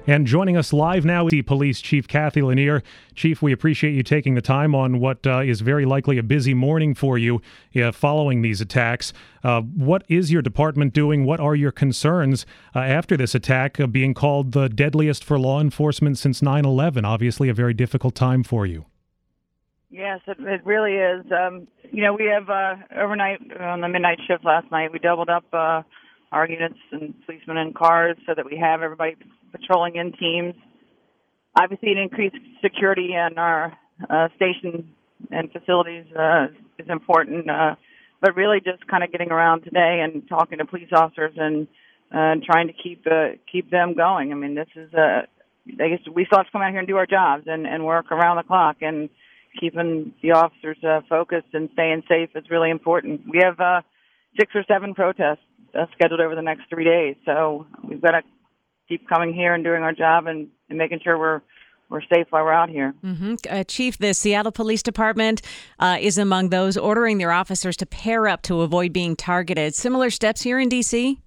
And joining us live now is Police Chief Kathy Lanier. Chief, we appreciate you taking the time on what is very likely a busy morning for you following these attacks. What is your department doing? What are your concerns after this attack being called the deadliest for law enforcement since 9/11? Obviously a very difficult time for you. Yes, it really is. We have overnight on the midnight shift last night, we doubled up our units and policemen in cars so that we have everybody patrolling in teams. Obviously, an increased security in our station and facilities is important, but really just kind of getting around today and talking to police officers and trying to keep them going. I mean, this is we still have to come out here and do our jobs and work around the clock, and keeping the officers focused and staying safe is really important. We have 6 or 7 protests scheduled over the next 3 days, so we've got to keep coming here and doing our job and making sure we're safe while we're out here. Mm-hmm. Chief, the Seattle Police Department is among those ordering their officers to pair up to avoid being targeted. Similar steps here in D.C.?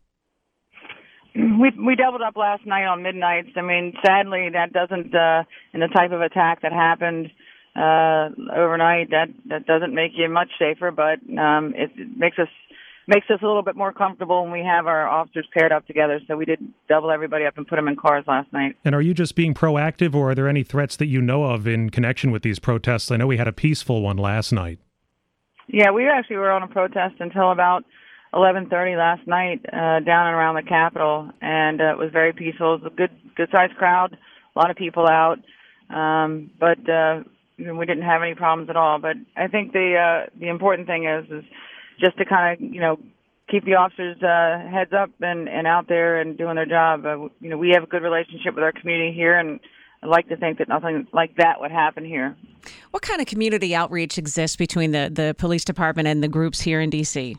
We doubled up last night on midnights. I mean, sadly, that doesn't, in the type of attack that happened overnight, that doesn't make you much safer, but it makes us a little bit more comfortable when we have our officers paired up together. So we did double everybody up and put them in cars last night. And are you just being proactive, or are there any threats that you know of in connection with these protests? I know we had a peaceful one last night. Yeah, we actually were on a protest until about 11:30 last night down and around the Capitol, and it was very peaceful. It was a good-sized crowd, a lot of people out, but we didn't have any problems at all. But I think the important thing is just to kind of, keep the officers' heads up and out there and doing their job. We have a good relationship with our community here, and I'd like to think that nothing like that would happen here. What kind of community outreach exists between the police department and the groups here in D.C.?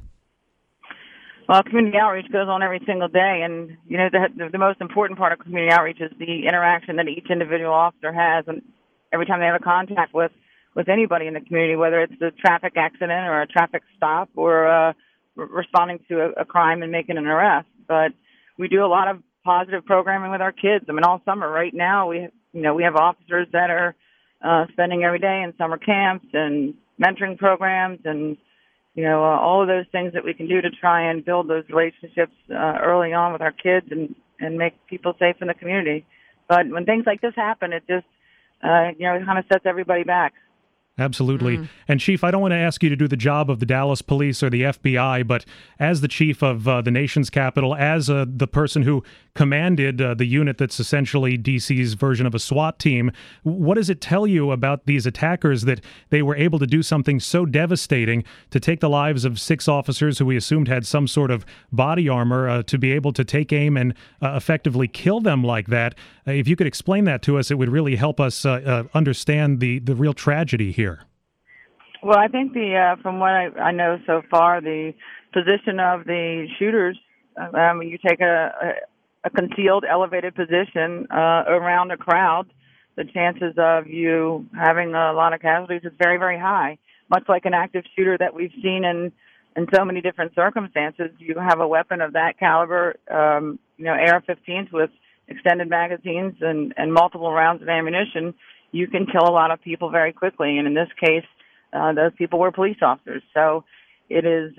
Well, community outreach goes on every single day, and, the most important part of community outreach is the interaction that each individual officer has, and every time they have a contact with anybody in the community, whether it's a traffic accident or a traffic stop or responding to a crime and making an arrest. But we do a lot of positive programming with our kids. I mean, all summer right now, we have officers that are spending every day in summer camps and mentoring programs and, all of those things that we can do to try and build those relationships early on with our kids and make people safe in the community. But when things like this happen, it just, it kind of sets everybody back. Absolutely. And Chief, I don't want to ask you to do the job of the Dallas Police or the FBI, but as the chief of the nation's capital, as the person who commanded the unit that's essentially DC's version of a SWAT team, what does it tell you about these attackers that they were able to do something so devastating to take the lives of 6 officers who we assumed had some sort of body armor, to be able to take aim and effectively kill them like that? If you could explain that to us, it would really help us understand the real tragedy here. Well, I think from what I know so far, the position of the shooters, you take a concealed, elevated position around a crowd, the chances of you having a lot of casualties is very, very high. Much like an active shooter that we've seen in so many different circumstances, you have a weapon of that caliber, AR-15s with extended magazines and multiple rounds of ammunition, you can kill a lot of people very quickly. And in this case, those people were police officers. So it is,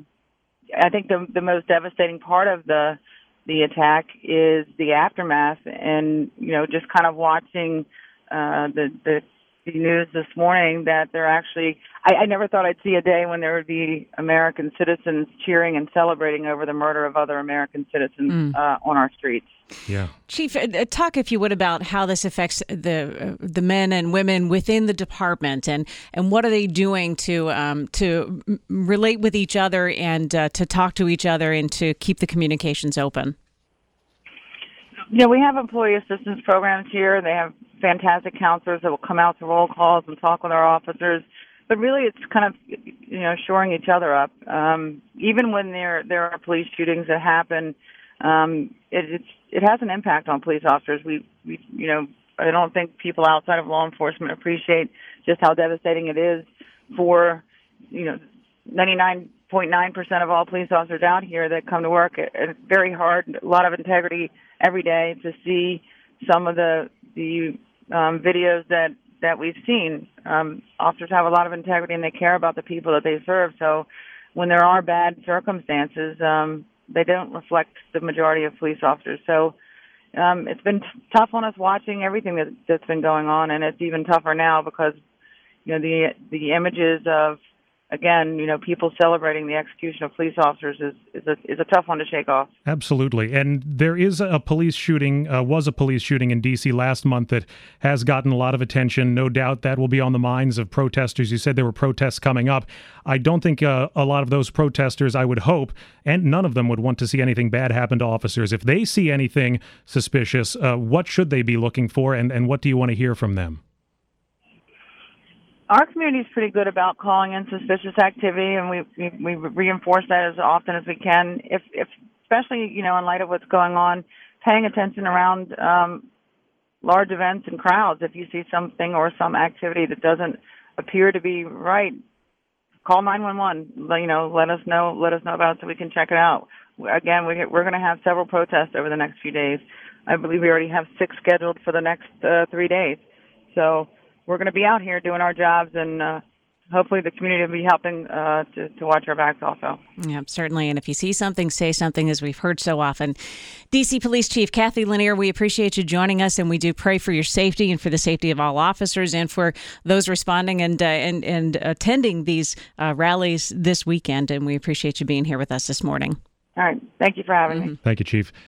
I think the most devastating part of the attack is the aftermath, and, just kind of watching the news this morning that they're actually, I never thought I'd see a day when there would be American citizens cheering and celebrating over the murder of other American citizens on our streets. Yeah. Chief, talk, if you would, about how this affects the men and women within the department, and what are they doing to relate with each other and to talk to each other and to keep the communications open? We have employee assistance programs here. They have fantastic counselors that will come out to roll calls and talk with our officers. But really, it's kind of, shoring each other up. Even when there are police shootings that happen, it has an impact on police officers. We I don't think people outside of law enforcement appreciate just how devastating it is for, 99.9% of all police officers out here that come to work. It's very hard, a lot of integrity every day to see some of the videos that we've seen. Officers have a lot of integrity and they care about the people that they serve. So when there are bad circumstances, they don't reflect the majority of police officers. So it's been tough on us watching everything that's been going on, and it's even tougher now because the images of, again, people celebrating the execution of police officers is a tough one to shake off. Absolutely. And there is a police shooting, was a police shooting in D.C. last month that has gotten a lot of attention. No doubt that will be on the minds of protesters. You said there were protests coming up. I don't think a lot of those protesters, I would hope, and none of them would want to see anything bad happen to officers. If they see anything suspicious, what should they be looking for, and what do you want to hear from them? Our community is pretty good about calling in suspicious activity, and we reinforce that as often as we can. If especially in light of what's going on, paying attention around large events and crowds. If you see something or some activity that doesn't appear to be right, call 911. Let us know about it so we can check it out. Again, we're going to have several protests over the next few days. I believe we already have 6 scheduled for the next 3 days. So we're going to be out here doing our jobs, and hopefully the community will be helping to watch our backs also. Yeah, certainly. And if you see something, say something, as we've heard so often. D.C. Police Chief Cathy Lanier, we appreciate you joining us, and we do pray for your safety and for the safety of all officers and for those responding and attending these rallies this weekend. And we appreciate you being here with us this morning. All right. Thank you for having me. Thank you, Chief.